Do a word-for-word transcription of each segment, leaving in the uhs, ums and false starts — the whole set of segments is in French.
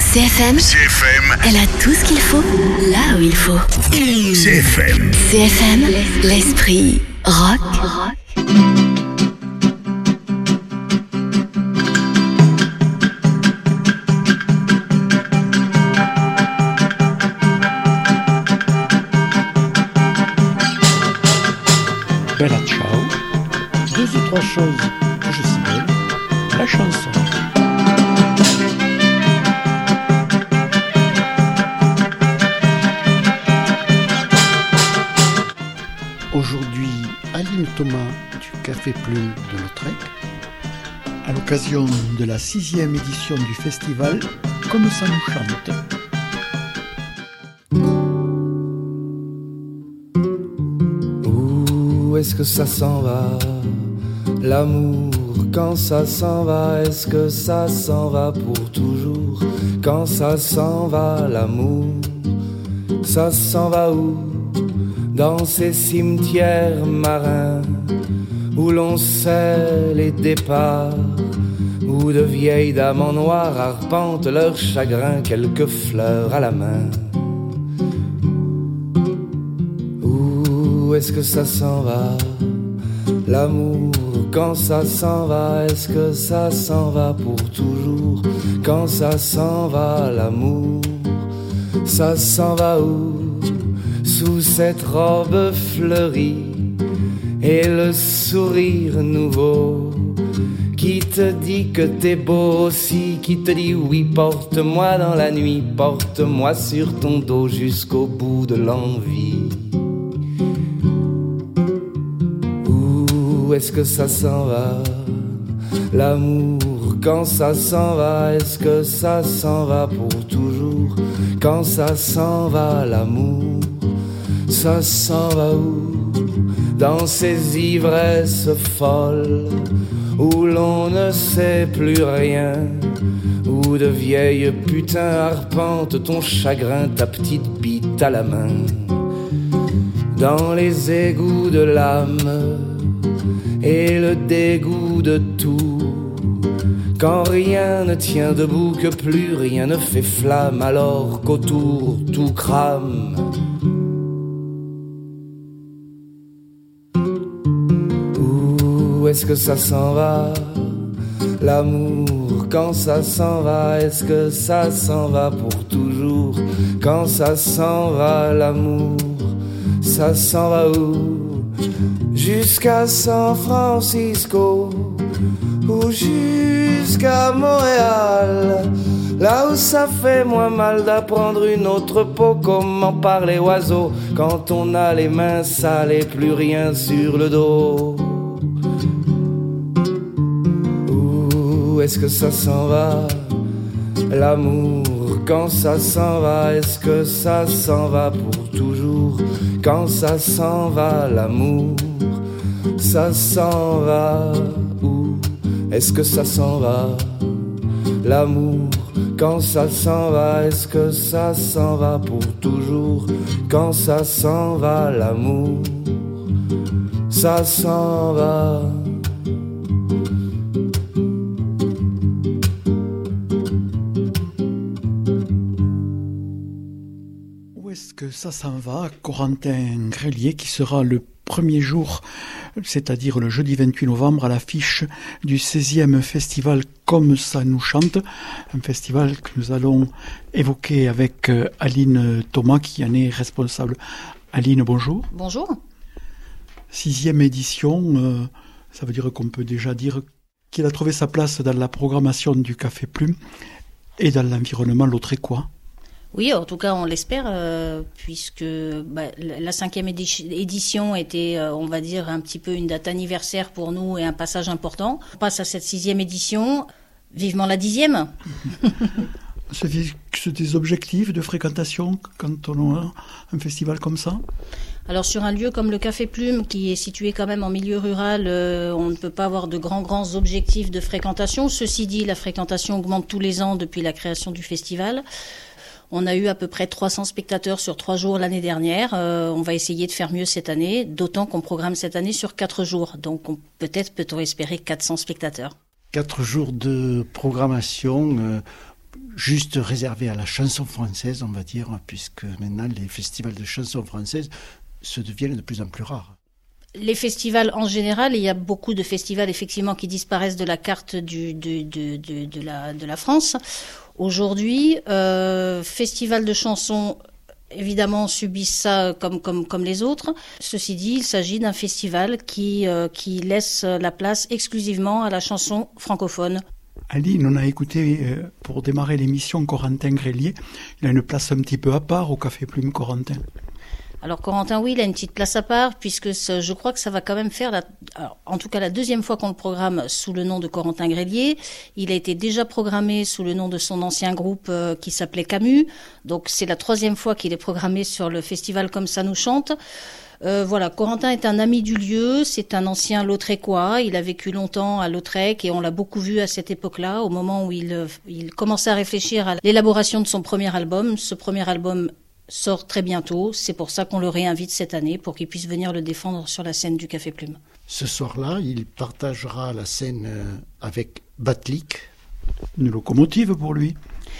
C F M, C F M, elle a tout ce qu'il faut, là où il faut. C F M, C F M, l'esprit rock. Bella ciao, deux ou trois choses que je sais, la chanson. Aujourd'hui, Aline Thomas du Café Plume de Lautrec, à l'occasion de la sixième édition du festival Comme ça nous chante. Où est-ce que ça s'en va, l'amour, quand ça s'en va? Est-ce que ça s'en va pour toujours? Quand ça s'en va, l'amour, ça s'en va où? Dans ces cimetières marins où l'on sait les départs, où de vieilles dames en noir arpentent leur chagrin, quelques fleurs à la main. Où est-ce que ça s'en va, l'amour, quand ça s'en va? Est-ce que ça s'en va pour toujours? Quand ça s'en va, l'amour, ça s'en va où? Sous cette robe fleurie et le sourire nouveau qui te dit que t'es beau aussi, qui te dit oui, porte-moi dans la nuit, porte-moi sur ton dos jusqu'au bout de l'envie. Où est-ce que ça s'en va, l'amour, quand ça s'en va? Est-ce que ça s'en va pour toujours? Quand ça s'en va, l'amour, ça s'en va où? Dans ces ivresses folles où l'on ne sait plus rien, où de vieilles putains arpentent ton chagrin, ta petite bite à la main. Dans les égouts de l'âme et le dégoût de tout, quand rien ne tient debout, que plus rien ne fait flamme, alors qu'autour tout crame. Où est-ce que ça s'en va, l'amour, quand ça s'en va? Est-ce que ça s'en va pour toujours? Quand ça s'en va, l'amour, ça s'en va où? Jusqu'à San Francisco ou jusqu'à Montréal, là où ça fait moins mal d'apprendre une autre peau. Comment parler oiseau quand on a les mains sales et plus rien sur le dos? Où est-ce que ça s'en va, l'amour, quand ça s'en va? Est-ce que ça s'en va pour toujours? Quand ça s'en va, l'amour, ça s'en va où? Est-ce que ça s'en va, l'amour, quand ça s'en va? Est-ce que ça s'en va pour toujours? Quand ça s'en va, l'amour, ça s'en va. Où est-ce que ça s'en va, Corentin Grelier, qui sera le premier jour, c'est-à-dire le jeudi vingt-huit novembre, à l'affiche du seizième festival Comme ça nous chante, un festival que nous allons évoquer avec Aline Thomas, qui en est responsable. Aline, bonjour. Bonjour. Sixième édition, euh, ça veut dire qu'on peut déjà dire qu'il a trouvé sa place dans la programmation du Café Plume et dans l'environnement lautrécois. Oui, en tout cas, on l'espère, euh, puisque bah, la cinquième édition était, euh, on va dire, un petit peu une date anniversaire pour nous et un passage important. On passe à cette sixième édition, vivement la dixième. C'est des objectifs de fréquentation quand on a un festival comme ça? Alors sur un lieu comme le Café Plume, qui est situé quand même en milieu rural, euh, on ne peut pas avoir de grands grands objectifs de fréquentation. Ceci dit, la fréquentation augmente tous les ans depuis la création du festival. On a eu à peu près trois cents spectateurs sur trois jours l'année dernière. Euh, on va essayer de faire mieux cette année, d'autant qu'on programme cette année sur quatre jours. Donc on, peut-être peut-on espérer quatre cents spectateurs. Quatre jours de programmation. Euh, juste réservé à la chanson française, on va dire, puisque maintenant les festivals de chansons françaises se deviennent de plus en plus rares. Les festivals en général, il y a beaucoup de festivals effectivement qui disparaissent de la carte du, de, de, de, de, la, de la France. Aujourd'hui, euh, festival de chansons, évidemment, subissent ça comme, comme, comme les autres. Ceci dit, il s'agit d'un festival qui, euh, qui laisse la place exclusivement à la chanson francophone. Aline, on a écouté euh, pour démarrer l'émission Corentin Grelier. Il a une place un petit peu à part au Café Plume, Corentin. Alors Corentin, oui, il a une petite place à part, puisque ça, je crois que ça va quand même faire, la, alors, en tout cas la deuxième fois qu'on le programme sous le nom de Corentin Grelier. Il a été déjà programmé sous le nom de son ancien groupe euh, qui s'appelait Camus. Donc c'est la troisième fois qu'il est programmé sur le festival Comme ça nous chante. Euh, voilà, Corentin est un ami du lieu, c'est un ancien Lautrécois, il a vécu longtemps à Lautrec et on l'a beaucoup vu à cette époque-là, au moment où il, il commençait à réfléchir à l'élaboration de son premier album. Ce premier album sort très bientôt, c'est pour ça qu'on le réinvite cette année, pour qu'il puisse venir le défendre sur la scène du Café Plume. Ce soir-là, il partagera la scène avec Batlik. Une locomotive pour lui.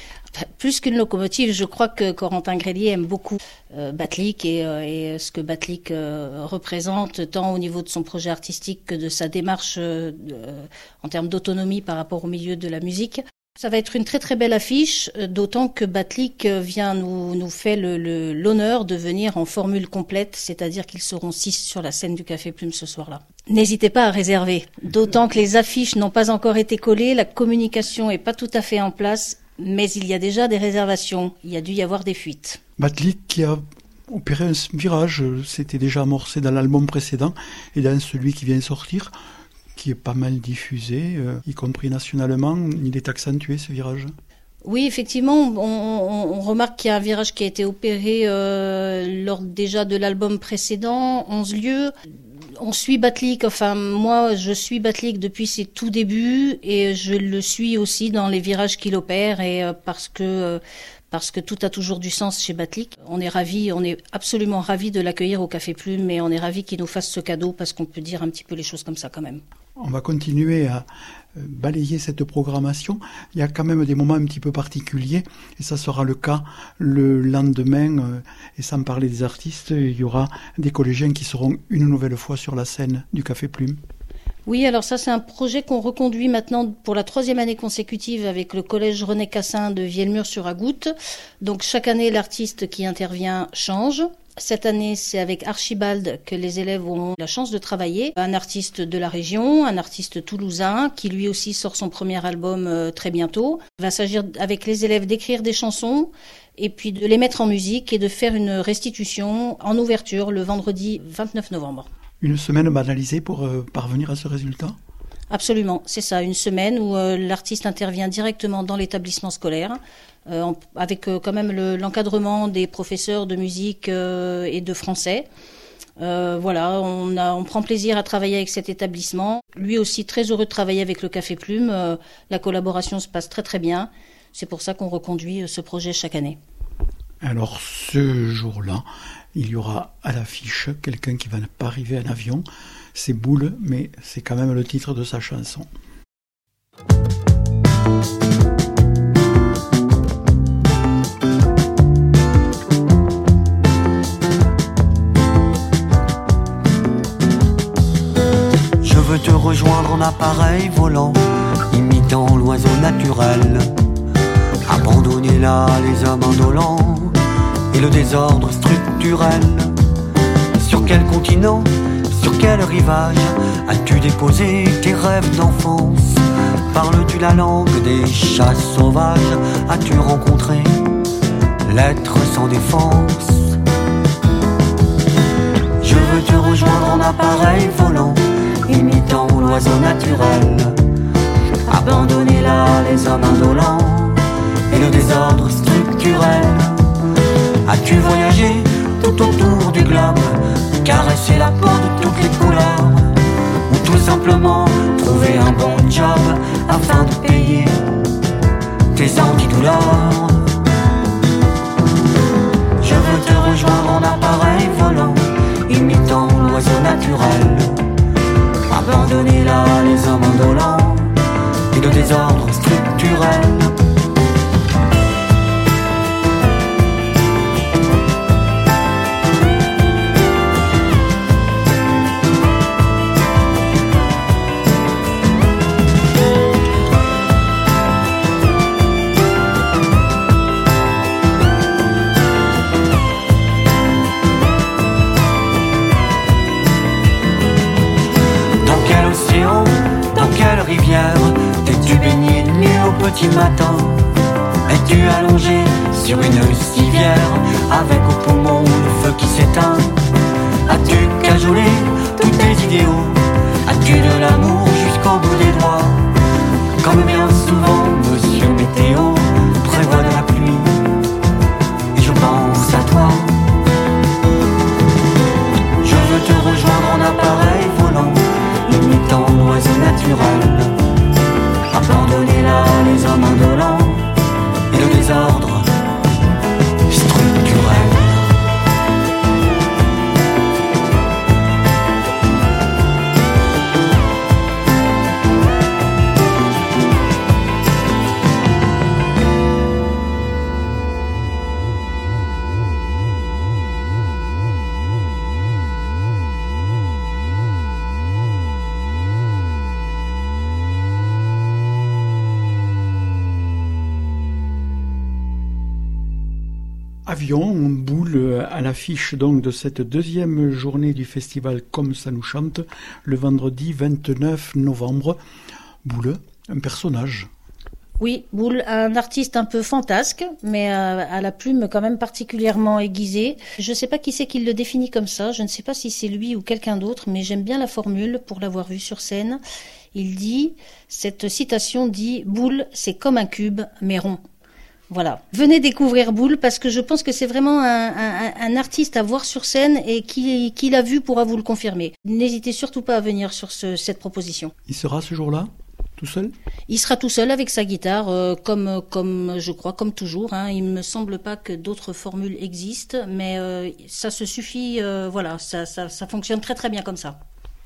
Plus qu'une locomotive, je crois que Corentin Grelier aime beaucoup euh, Batlik et, euh, et ce que Batlik euh, représente, tant au niveau de son projet artistique que de sa démarche euh, euh, en termes d'autonomie par rapport au milieu de la musique. Ça va être une très très belle affiche, d'autant que Batlik vient nous, nous fait le, le, l'honneur de venir en formule complète, c'est-à-dire qu'ils seront six sur la scène du Café Plume ce soir-là. N'hésitez pas à réserver, d'autant que les affiches n'ont pas encore été collées, la communication est pas tout à fait en place, mais il y a déjà des réservations, il y a dû y avoir des fuites. Batlik qui a opéré un virage, c'était déjà amorcé dans l'album précédent et dans celui qui vient sortir, qui est pas mal diffusé, euh, y compris nationalement, il est accentué ce virage. Oui, effectivement, on, on, on remarque qu'il y a un virage qui a été opéré euh, lors déjà de l'album précédent, onze lieux. On suit Batlik, enfin moi je suis Batlik depuis ses tout débuts et je le suis aussi dans les virages qu'il opère et euh, parce que euh, parce que tout a toujours du sens chez Batlik. On est ravis, on est absolument ravis de l'accueillir au Café Plume et on est ravis qu'il nous fasse ce cadeau parce qu'on peut dire un petit peu les choses comme ça quand même. On va continuer à balayer cette programmation. Il y a quand même des moments un petit peu particuliers et ça sera le cas le lendemain. Et sans parler des artistes, il y aura des collégiens qui seront une nouvelle fois sur la scène du Café Plume. Oui, alors ça c'est un projet qu'on reconduit maintenant pour la troisième année consécutive avec le collège René Cassin de Vielmur-sur-Agoutte. Donc chaque année l'artiste qui intervient change. Cette année, c'est avec Archibald que les élèves auront la chance de travailler. Un artiste de la région, un artiste toulousain, qui lui aussi sort son premier album euh, très bientôt. Il va s'agir avec les élèves d'écrire des chansons et puis de les mettre en musique et de faire une restitution en ouverture le vendredi vingt-neuf novembre. Une semaine banalisée pour euh, parvenir à ce résultat ? Absolument, c'est ça, une semaine où euh, l'artiste intervient directement dans l'établissement scolaire, euh, en, avec euh, quand même le, l'encadrement des professeurs de musique euh, et de français. Euh, voilà, on, a, on prend plaisir à travailler avec cet établissement. Lui aussi très heureux de travailler avec le Café Plume. Euh, la collaboration se passe très très bien. C'est pour ça qu'on reconduit ce projet chaque année. Alors ce jour-là, il y aura à l'affiche quelqu'un qui va pas arriver en avion. C'est Boule, mais c'est quand même le titre de sa chanson. Je veux te rejoindre en appareil volant, imitant l'oiseau naturel. Abandonner là les hommes indolents et le désordre structurel. Sur quel continent, sur quel rivage as-tu déposé tes rêves d'enfance? Parles-tu la langue des chats sauvages? As-tu rencontré l'être sans défense? Je veux te rejoindre en appareil volant, imitant l'oiseau naturel. Abandonner là les hommes indolents et le désordre structurel. As-tu voyagé tout autour du globe, caresser la peau de toutes les couleurs, ou tout simplement trouver un bon job afin de payer tes antidouleurs? Je veux te rejoindre en appareil volant, imitant l'oiseau naturel. Abandonner là les hommes indolents et le désordre structurel. petit matin, es-tu allongé sur une civière avec au poumon le feu qui s'éteint? As-tu cajolé tous tes idéaux? As-tu de l'amour jusqu'au bout des doigts? Comme bien souvent, Monsieur Météo prévoit de la pluie, et je pense à toi. Je veux te rejoindre en appareil volant, imitant l'oiseau naturel. Abandonner là les hommes indolents et le désordre structurel. Avion, Boule à l'affiche donc de cette deuxième journée du festival Comme ça nous chante, le vendredi vingt-neuf novembre. Boule, un personnage. Oui, Boule, un artiste un peu fantasque, mais à, à la plume quand même particulièrement aiguisée. Je ne sais pas qui c'est qui le définit comme ça, je ne sais pas si c'est lui ou quelqu'un d'autre, mais j'aime bien la formule pour l'avoir vu sur scène. Il dit, cette citation dit « Boule, c'est comme un cube, mais rond ». Voilà. Venez découvrir Boule parce que je pense que c'est vraiment un, un, un artiste à voir sur scène et qui, qui l'a vu pourra vous le confirmer. N'hésitez surtout pas à venir sur ce, cette proposition. Il sera ce jour-là tout seul? Il sera tout seul avec sa guitare, euh, comme, comme je crois, comme toujours. Hein. Il me semble pas que d'autres formules existent, mais euh, ça se suffit. Euh, voilà, ça, ça, ça fonctionne très très bien comme ça.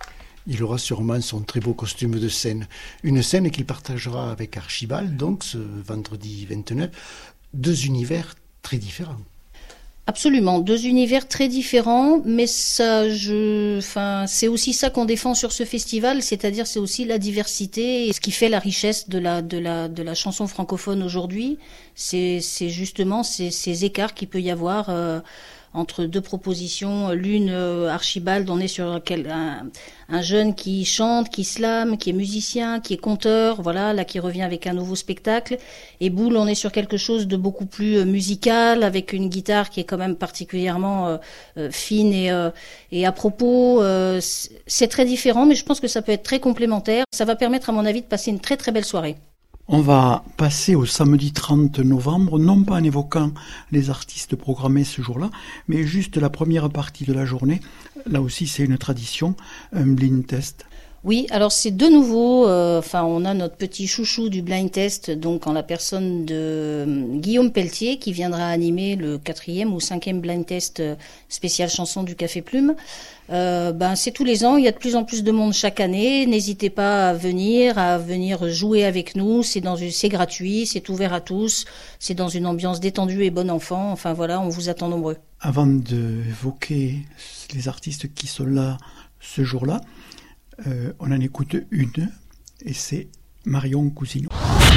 Il aura sûrement son très beau costume de scène. Une scène qu'il partagera avec Archibald, donc ce vendredi vingt-neuf. Deux univers très différents. Absolument, deux univers très différents, mais ça, je, enfin, c'est aussi ça qu'on défend sur ce festival, c'est-à-dire c'est aussi la diversité et ce qui fait la richesse de la de la de la chanson francophone aujourd'hui. C'est c'est justement ces ces écarts qu'il peut y avoir. Euh, entre deux propositions, l'une euh, Archibald, on est sur quel, un, un jeune qui chante, qui slame, qui est musicien, qui est conteur, voilà, là qui revient avec un nouveau spectacle, et Boule, on est sur quelque chose de beaucoup plus euh, musical, avec une guitare qui est quand même particulièrement euh, euh, fine et, euh, et à propos. Euh, c'est très différent, mais je pense que ça peut être très complémentaire. Ça va permettre, à mon avis, de passer une très très belle soirée. On va passer au samedi trente novembre, non pas en évoquant les artistes programmés ce jour-là, mais juste la première partie de la journée. Là aussi, c'est une tradition, un blind test. Oui, alors c'est de nouveau, euh, enfin on a notre petit chouchou du blind test, donc en la personne de euh, Guillaume Pelletier qui viendra animer le quatrième ou cinquième blind test euh, spécial chanson du Café Plume. Euh, ben c'est tous les ans, il y a de plus en plus de monde chaque année. N'hésitez pas à venir, à venir jouer avec nous. C'est dans une, c'est gratuit, c'est ouvert à tous, c'est dans une ambiance détendue et bon enfant. Enfin voilà, on vous attend nombreux. Avant d'évoquer les artistes qui sont là ce jour-là, Euh, on en écoute une, et c'est Marion Cousineau.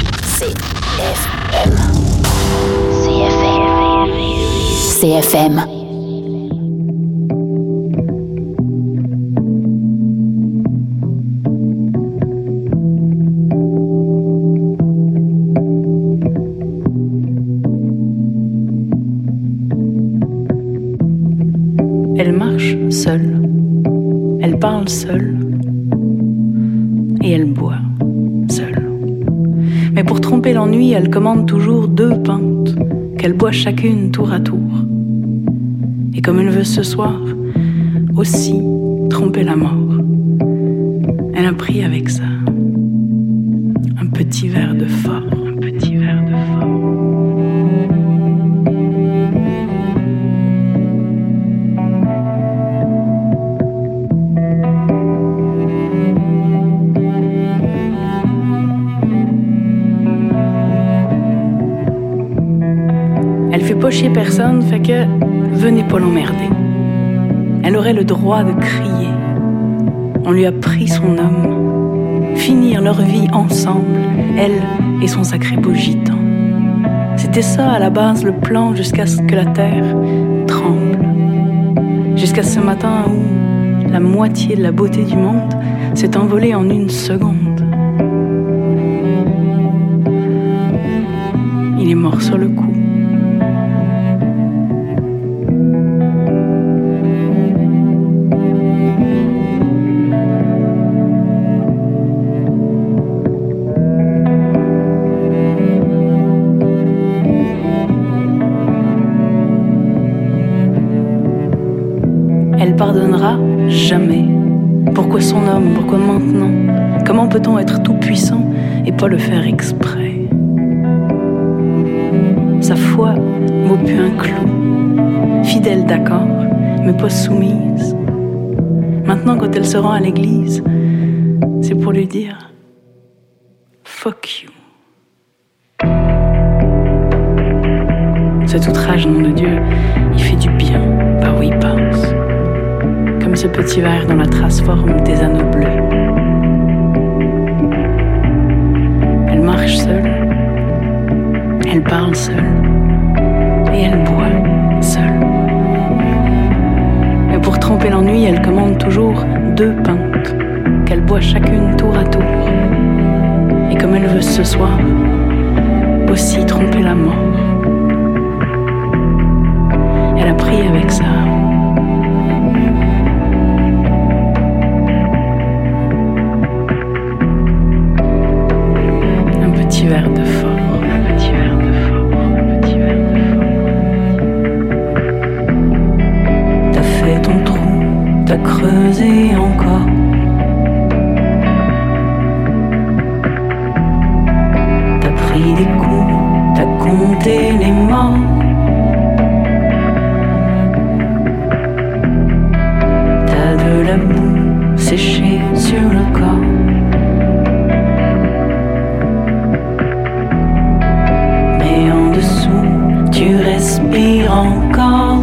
C F M. C F M. C F M. Elle marche seule, elle parle seule, et elle boit, seule. Mais pour tromper l'ennui, elle commande toujours deux pintes, qu'elle boit chacune tour à tour. Et comme elle veut ce soir aussi tromper la mort, elle a pris avec ça un petit verre de fort, un petit verre de fort. Elle fait pas chier personne, fait que venez pas l'emmerder. Elle aurait le droit de crier. On lui a pris son homme. Finir leur vie ensemble, elle et son sacré beau gitan. C'était ça à la base le plan jusqu'à ce que la terre tremble. Jusqu'à ce matin où la moitié de la beauté du monde s'est envolée en une seconde. mort sur le coup. Elle pardonnera jamais. Pourquoi son homme? Pourquoi maintenant? Comment peut-on être tout puissant et pas le faire exprès? Sa foi vaut plus un clou. Fidèle d'accord, mais pas soumise. Maintenant quand elle se rend à l'église, c'est pour lui dire fuck you. Cet outrage, nom de Dieu, il fait du bien par où il passe. Comme ce petit verre dont la trace forme des anneaux bleus. Elle marche seule, elle parle seule, et elle boit seule. Mais pour tromper l'ennui, elle commande toujours deux pintes, qu'elle boit chacune tour à tour. Et comme elle veut ce soir, aussi tromper la mort. Elle a pris avec ça. Un petit verre de fort, un petit verre de fort, un petit verre de fort. T'as fait ton trou, t'as creusé encore. T'as pris des coups, t'as compté les morts. De la boue séchée sur le corps. Mais en dessous, tu respires encore.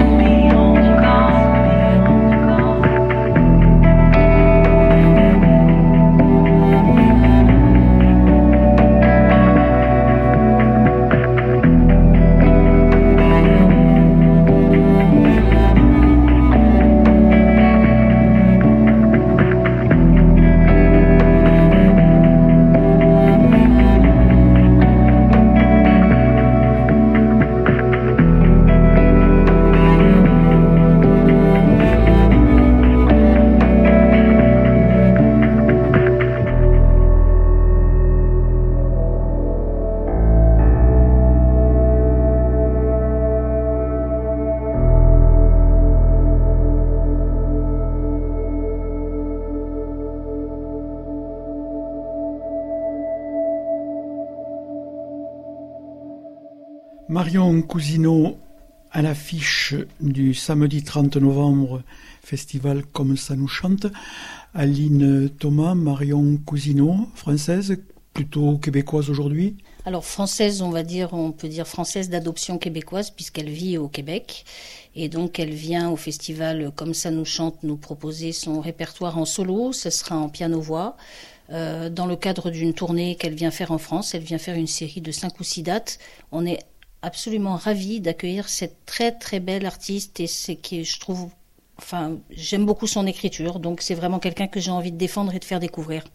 Marion Cousineau à l'affiche du samedi trente novembre, festival Comme ça nous chante. Aline Thomas, Marion Cousineau, française, plutôt québécoise aujourd'hui. Alors française, on va dire, on peut dire française d'adoption québécoise puisqu'elle vit au Québec. Et donc elle vient au festival Comme ça nous chante nous proposer son répertoire en solo, ce sera en piano-voix. Euh, dans le cadre d'une tournée qu'elle vient faire en France, elle vient faire une série de cinq ou six dates. On est absolument ravie d'accueillir cette très très belle artiste et c'est qui, je trouve, enfin, j'aime beaucoup son écriture, donc c'est vraiment quelqu'un que j'ai envie de défendre et de faire découvrir.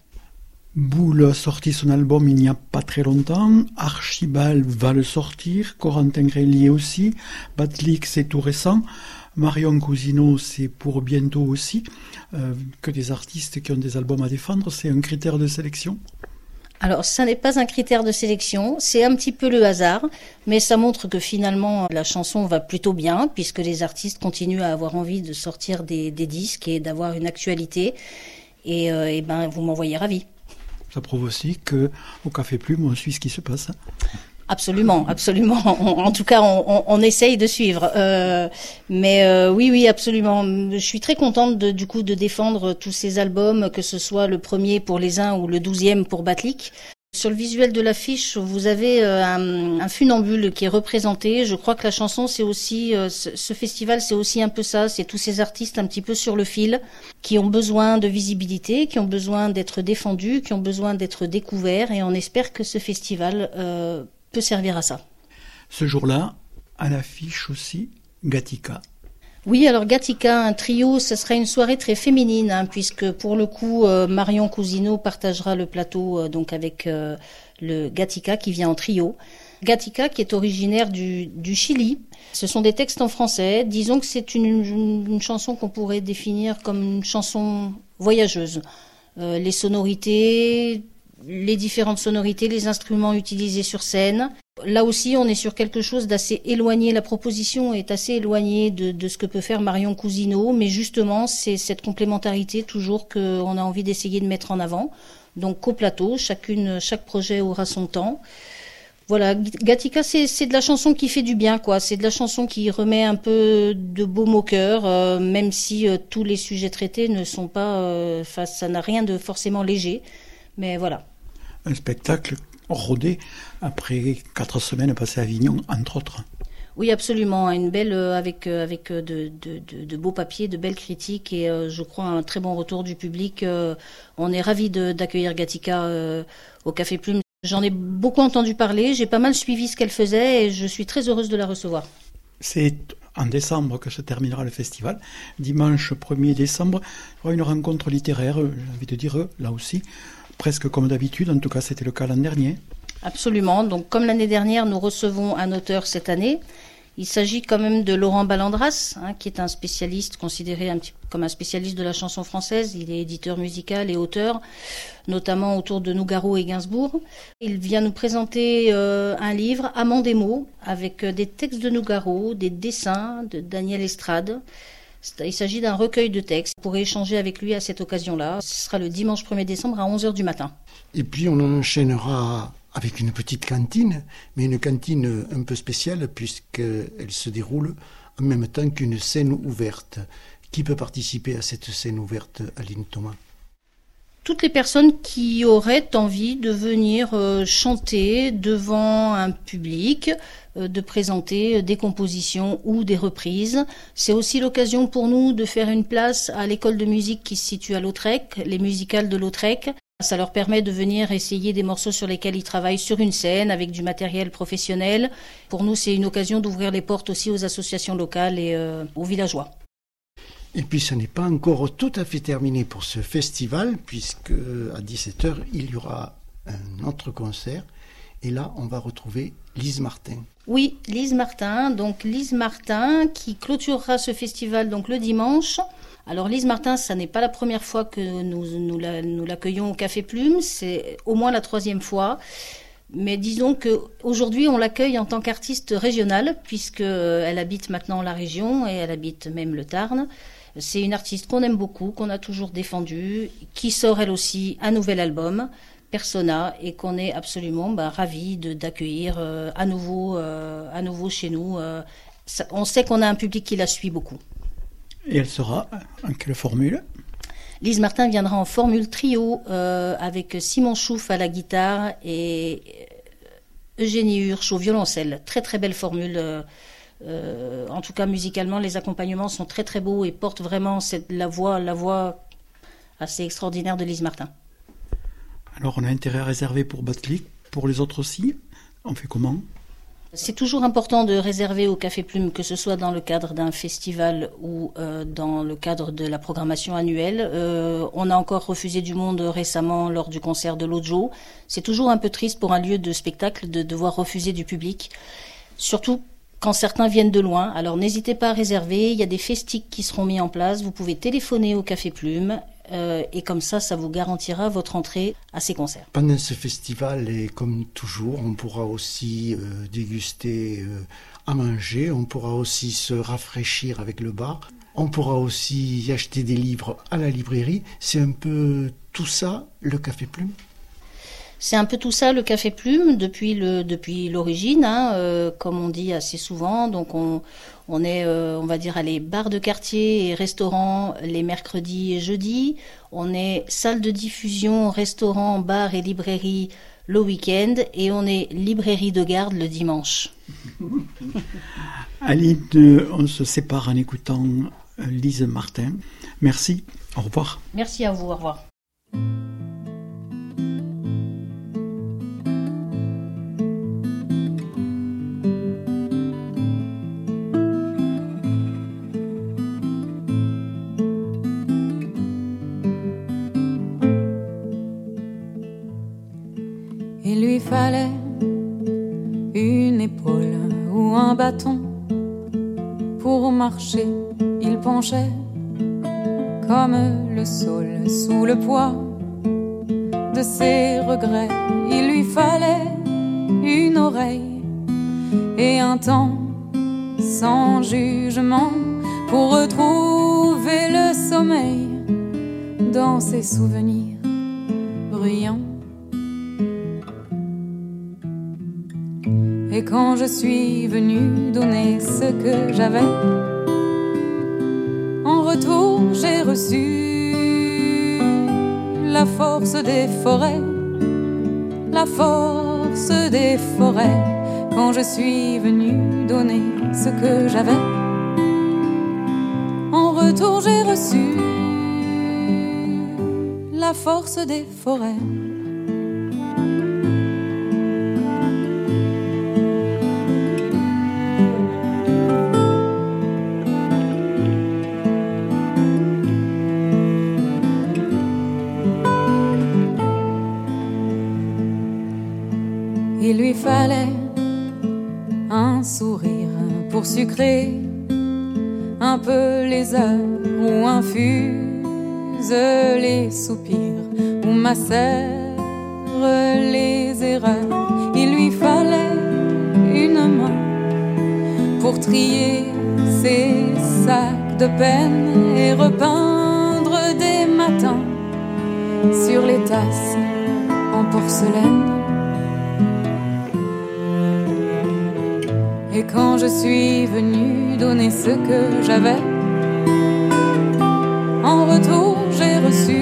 Boule a sorti son album il n'y a pas très longtemps, Archibald va le sortir, Corentin Grelier aussi, Batlik c'est tout récent, Marion Cousineau c'est pour bientôt aussi, euh, que des artistes qui ont des albums à défendre, c'est un critère de sélection? Alors, ça n'est pas un critère de sélection, c'est un petit peu le hasard, mais ça montre que finalement la chanson va plutôt bien, puisque les artistes continuent à avoir envie de sortir des, des disques et d'avoir une actualité, et, euh, et ben vous m'envoyez ravi. Ça prouve aussi que au Café Plume, on suit ce qui se passe. Absolument, absolument. On, en tout cas, on, on, on essaye de suivre. Euh, mais euh, oui, oui, absolument. Je suis très contente de, du coup de défendre tous ces albums, que ce soit le premier pour les uns ou le douzième pour Batlik. Sur le visuel de l'affiche, vous avez euh, un, un funambule qui est représenté. Je crois que la chanson, c'est aussi euh, ce, ce festival, c'est aussi un peu ça. C'est tous ces artistes un petit peu sur le fil, qui ont besoin de visibilité, qui ont besoin d'être défendus, qui ont besoin d'être découverts. Et on espère que ce festival euh, peut servir à ça. Ce jour-là, à l'affiche aussi, Gatika. Oui, alors Gatika, un trio, ce sera une soirée très féminine, hein, puisque pour le coup, euh, Marion Cousineau partagera le plateau euh, donc avec euh, le Gatika qui vient en trio. Gatica, qui est originaire du, du Chili. Ce sont des textes en français. Disons que c'est une, une, une chanson qu'on pourrait définir comme une chanson voyageuse. Euh, les sonorités, les différentes sonorités, les instruments utilisés sur scène. Là aussi, on est sur quelque chose d'assez éloigné. La proposition est assez éloignée de, de ce que peut faire Marion Cousineau, mais justement, c'est cette complémentarité toujours qu'on a envie d'essayer de mettre en avant. Donc, au plateau, chacune, chaque projet aura son temps. Voilà, Gatica, c'est, c'est de la chanson qui fait du bien, quoi. C'est de la chanson qui remet un peu de baume au cœur, euh, même si euh, tous les sujets traités ne sont pas, euh, enfin, ça n'a rien de forcément léger. Mais voilà. Un spectacle rodé après quatre semaines passées à Avignon, entre autres. Oui, absolument. Une belle, euh, avec euh, avec de, de, de, de beaux papiers, de belles critiques et euh, je crois un très bon retour du public. Euh, on est ravis de, d'accueillir Gatica euh, au Café Plume. J'en ai beaucoup entendu parler, j'ai pas mal suivi ce qu'elle faisait et je suis très heureuse de la recevoir. C'est en décembre que se terminera le festival. Dimanche premier décembre, il y aura une rencontre littéraire, j'ai envie de dire, là aussi, presque comme d'habitude, en tout cas c'était le cas l'an dernier. Absolument, donc comme l'année dernière, nous recevons un auteur cette année. Il s'agit quand même de Laurent Ballandras, hein, qui est un spécialiste, considéré un petit, comme un spécialiste de la chanson française. Il est éditeur musical et auteur, notamment autour de Nougaro et Gainsbourg. Il vient nous présenter euh, un livre, Amant des mots, avec des textes de Nougaro, des dessins de Daniel Estrade. Il s'agit d'un recueil de textes. Vous pourrez échanger avec lui à cette occasion-là. Ce sera le dimanche premier décembre à onze heures du matin. Et puis on enchaînera avec une petite cantine, mais une cantine un peu spéciale puisqu'elle se déroule en même temps qu'une scène ouverte. Qui peut participer à cette scène ouverte, Aline Thomas ? Toutes les personnes qui auraient envie de venir euh, chanter devant un public, euh, de présenter des compositions ou des reprises. C'est aussi l'occasion pour nous de faire une place à l'école de musique qui se situe à Lautrec, les musicales de Lautrec. Ça leur permet de venir essayer des morceaux sur lesquels ils travaillent sur une scène avec du matériel professionnel. Pour nous, c'est une occasion d'ouvrir les portes aussi aux associations locales et euh, aux villageois. Et puis, ce n'est pas encore tout à fait terminé pour ce festival, puisque à dix-sept heures, il y aura un autre concert. Et là, on va retrouver Lise Martin. Oui, Lise Martin. Donc, Lise Martin qui clôturera ce festival donc le dimanche. Alors Lise Martin, ça n'est pas la première fois que nous, nous, la, nous l'accueillons au Café Plume, c'est au moins la troisième fois. Mais disons qu'aujourd'hui, on l'accueille en tant qu'artiste régionale, puisqu'elle habite maintenant la région et elle habite même le Tarn. C'est une artiste qu'on aime beaucoup, qu'on a toujours défendue, qui sort elle aussi un nouvel album, Persona, et qu'on est absolument bah, ravis de, d'accueillir euh, à, nouveau, euh, à nouveau chez nous. Euh, ça, on sait qu'on a un public qui la suit beaucoup. Et elle sera en quelle formule ? Lise Martin viendra en formule trio euh, avec Simon Chouf à la guitare et Eugénie Hurch au violoncelle. Très très belle formule. Euh, euh, en tout cas musicalement, les accompagnements sont très très beaux et portent vraiment cette, la voix, la voix assez extraordinaire de Lise Martin. Alors on a intérêt à réserver pour Batlick, pour les autres aussi. On fait comment ? C'est toujours important de réserver au Café Plume, que ce soit dans le cadre d'un festival ou euh, dans le cadre de la programmation annuelle. Euh, on a encore refusé du monde récemment lors du concert de Lojo. C'est toujours un peu triste pour un lieu de spectacle de devoir refuser du public, surtout quand certains viennent de loin. Alors n'hésitez pas à réserver, il y a des festiques qui seront mis en place, vous pouvez téléphoner au Café Plume. Euh, et comme ça, ça vous garantira votre entrée à ces concerts. Pendant ce festival, et comme toujours, on pourra aussi euh, déguster euh, à manger, on pourra aussi se rafraîchir avec le bar, on pourra aussi y acheter des livres à la librairie. C'est un peu tout ça, le Café Plume ? C'est un peu tout ça, le Café Plume, depuis, le, depuis l'origine, hein, euh, comme on dit assez souvent. Donc on, on est, euh, on va dire, à les bars de quartier et restaurants les mercredis et jeudis. On est salle de diffusion, restaurant, bar et librairie le week-end. Et on est librairie de garde le dimanche. Aline, on se sépare en écoutant Lise Martin. Merci, au revoir. Merci à vous, au revoir. Il lui fallait une épaule ou un bâton. Pour marcher, il penchait comme le saule sous le poids de ses regrets. Il lui fallait une oreille et un temps sans jugement pour retrouver le sommeil dans ses souvenirs bruyants. Et quand je suis venue donner ce que j'avais, en retour j'ai reçu la force des forêts, la force des forêts. Quand je suis venue donner ce que j'avais, en retour j'ai reçu la force des forêts. Il lui fallait un sourire pour sucrer un peu les heures où infuse les soupirs, où macèrent les erreurs. Il lui fallait une main pour trier ses sacs de peine et repeindre des matins sur les tasses en porcelaine. Et quand je suis venue donner ce que j'avais, en retour j'ai reçu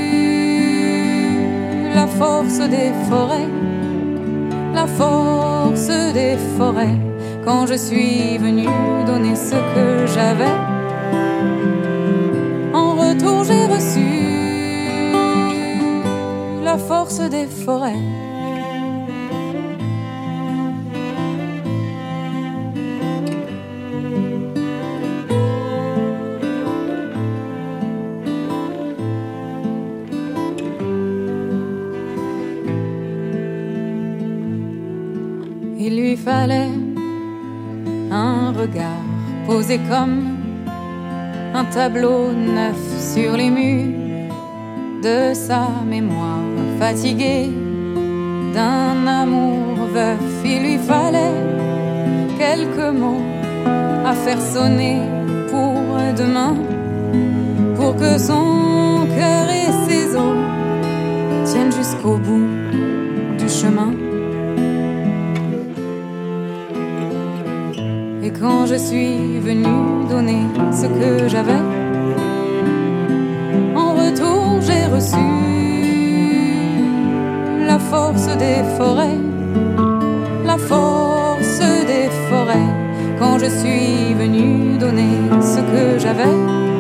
la force des forêts, la force des forêts. Quand je suis venue donner ce que j'avais, en retour j'ai reçu la force des forêts. Il lui fallait un regard posé comme un tableau neuf sur les murs de sa mémoire, fatiguée d'un amour veuf. Il lui fallait quelques mots à faire sonner pour demain, pour que son cœur et ses os tiennent jusqu'au bout du chemin. Et quand je suis venue donner ce que j'avais, en retour j'ai reçu la force des forêts, la force des forêts. Quand je suis venue donner ce que j'avais,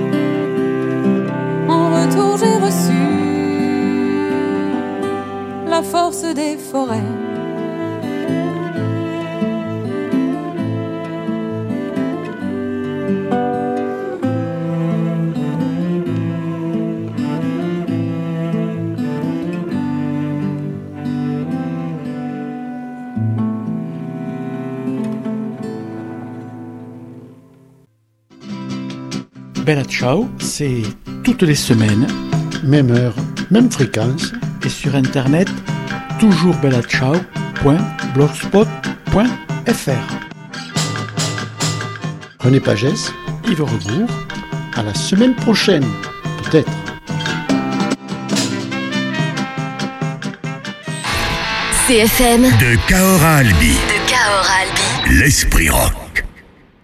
en retour j'ai reçu la force des forêts. Bella Ciao, c'est toutes les semaines, même heure, même fréquence, et sur internet, toujours bella ciao point blogspot point f r. René Pagès, Yves Rebourg, à la semaine prochaine, peut-être. C F M De Cahors à Albi. De Cahors à Albi. L'esprit rock.